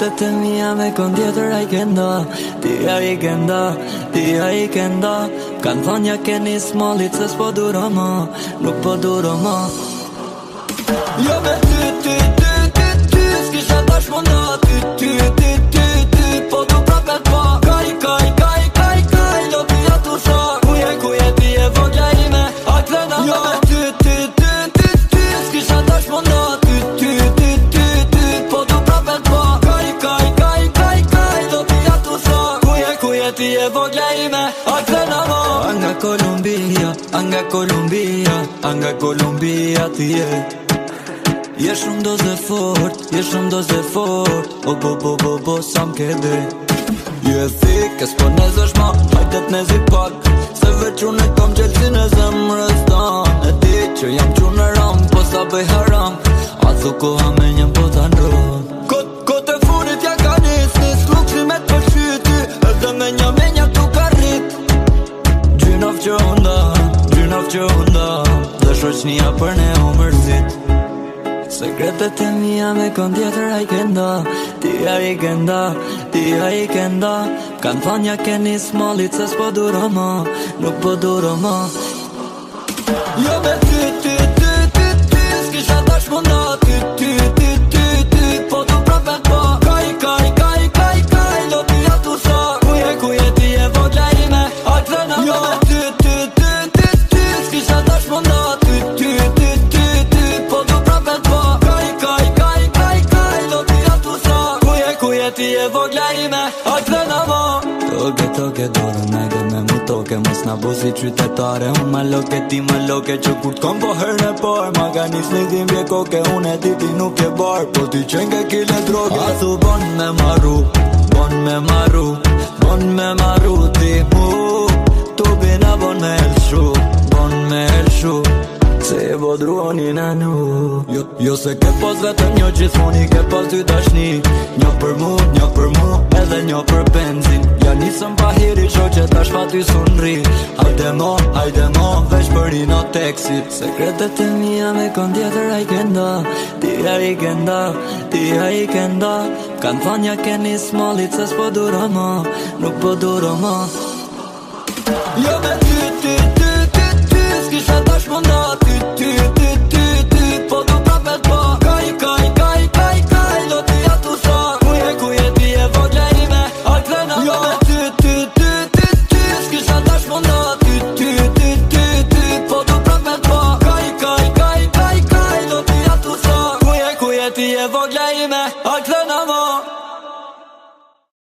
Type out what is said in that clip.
Sekretet e mia me kon tjetër ai ke nda. Ti ai ke nda, ti ai ke nda. Kanë thonë ja keni smallit se s'po duro ma, nuk po duro ma. Jo me ty, s'kisha tash më nda. Ty, po du prapet pa. Kaj, do t'ja tu sha. Kuje ti e vogja ime, a krena ma. Jo me ty, s'kisha tash më nda. Ty, po du prapet pa. Kaj, do t'ja tu sha. Kuje ti e vogja ime, a krena ma. Anga Kolumbia ti je. Je shumë doze fort, bo, sa m'ke dhe. Je thik, e s'po nezesh ma, hajtet nezi pak. Se veç unë e kam gjelsin e zemrës tan. E di që jam qunë ram, po sa bëj haram. A thuko me njëm po ta ndron. Kote funit ja ka nis, lukshi me të shyti. Edhe me nja tu ka rrit. Gjynov që unda, dhe shoqnia për ne u mërzit. Sekretet e mia me kon tjetër ai ke nda. Ti ai ke nda. Kanë thonë ja keni smallit se s'po duro ma, nuk po duro ma. Jo me ty, s'kisha tash më nda. Ty, po du prapet pa. Kaj, do t'ja tu sha. Kuje ti e vogja ime, a krena ma. Jo me ty, s'kisha tash më nda. Ty, po du prapet pa. Kaj, do t'ja tu sha. Kuje ti e vogja ime, a krena ma. Toke, dorën najde me mu toke. Mos na bo si qytetare. Unë ma loke, ti ma loke. Që kur t'kom po herën e par. Ma ka një snitin bje koke. Unë e ti nuk e bar. Po ti qenë ke kile droge. A thu bon me maru ti mu. Tu bina bon me elshu. Se e vodruoni në nu. Jo se ke pas vetëm një gjithmoni. Ke pas dy dashni. Një për mu, edhe një për benzin. Ja nisëm pa hiri shoqe tash pa ty sunri. Hajde mo, veç për i no teksit. Sekretet e mia me kon tjetër ai ke nda. Ti ai ke nda. Kanë thonë ja keni smallit se s'po duro ma, nuk po duro ma. Jo